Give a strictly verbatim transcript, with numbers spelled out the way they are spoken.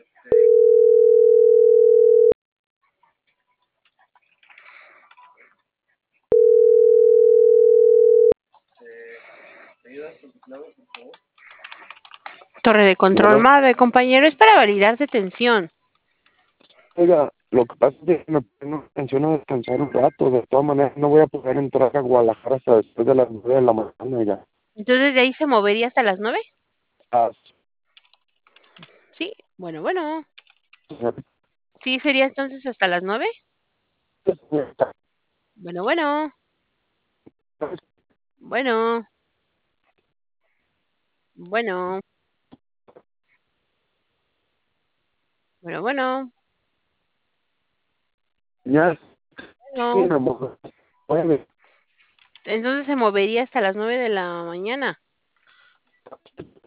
Torre de control Bueno, madre, compañero, es para validar detención. oiga, lo que pasa es que me me menciono descansar un rato. De todas maneras, no voy a poder entrar a Guadalajara hasta después de las nueve de la mañana ya. Entonces, ¿de ahí se movería hasta las nueve? Ah, Sí, bueno, bueno. señorita, Sí, sería entonces hasta las nueve. señorita, Bueno, bueno, bueno, bueno, bueno, bueno, ya, sí, bueno. mi amor. Oye, Entonces se movería hasta las nueve de la mañana.